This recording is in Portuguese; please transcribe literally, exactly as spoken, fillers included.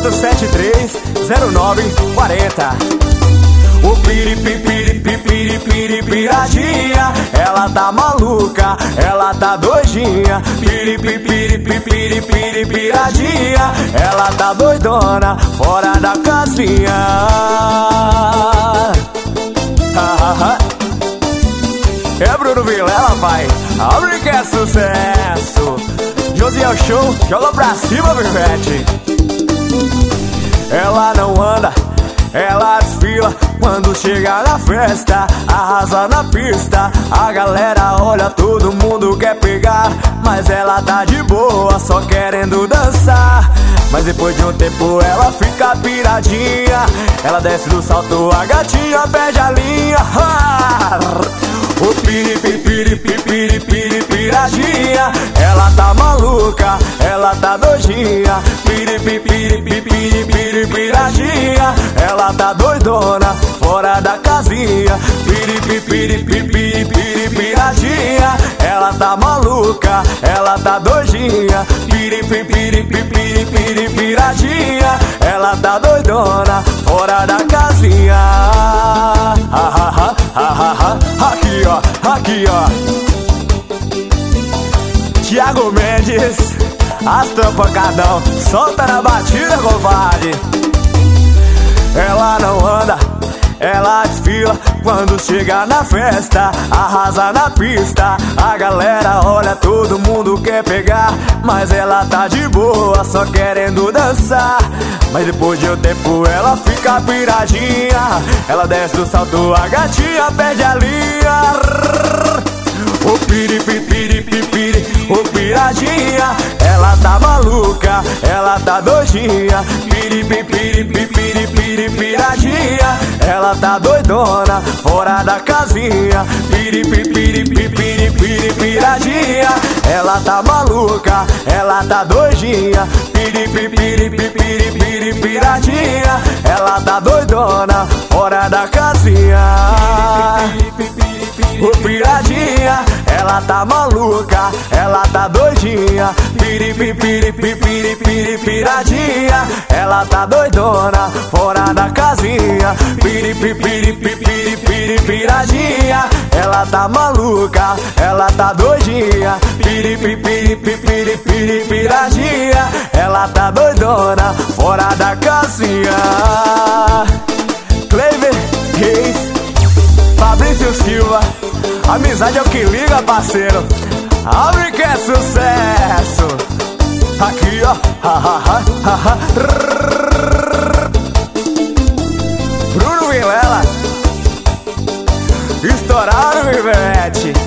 quatro sete três zero nove quatro zero. O piripipiripipiripiradinha, ela tá maluca, ela tá doidinha. Piripipiripipiripiradinha, ela tá doidona, fora da casinha. É Bruno Vilela, pai, abre que é sucesso. Josiel Show, joga pra cima, Vivete. Ela não anda, ela desfila quando chega na festa, arrasa na pista. A galera olha, todo mundo quer pegar, mas ela tá de boa, só querendo dançar. Mas depois de um tempo ela fica piradinha, ela desce do salto, a gatinha perde a linha. O piripipiripipiripiradinha, ela tá maluca, ela tá doidinha. Piripipiripipiripiradinha, ela tá doidona, fora da casinha. Piripipiripipiripiradinha, ela tá maluca, ela tá doidinha. Piripipiripipiripiradinha, ela tá doidona, fora da casinha. Aqui ó, aqui ó, Thiago Mendes, as pancadão, solta na batida, compadre. Ela não anda, ela desfila quando chega na festa, arrasa na pista. A galera olha, todo mundo quer pegar, mas ela tá de boa, só querendo dançar. Mas depois de um tempo ela fica piradinha, ela desce do salto, a gatinha perde a linha. O piripipiripipiri, o piradinha, ela tá maluca, ela tá doidinha. Piripipiripipiripiradinha, ela tá doidona, fora da casinha. Piripipiripipiripiradinha, ela tá maluca, ela tá doidinha. Piripipiripipiripiradinha, ela tá doidona, fora da casinha. O piradinha, ela tá maluca, ela tá doidinha. Piripipiripipiripiradinha, ela tá doidona, fora da casinha. Piripipiripipiripiradinha, ela tá maluca, ela tá doidinha. Piripipiripipiripiradinha, ela tá doidona, fora da casinha. Cleiver Reis, Fabrício Silva, amizade é o que liga, parceiro. Abre que é sucesso. Aqui ó, Bruno Vilela, estouraram, Vivete.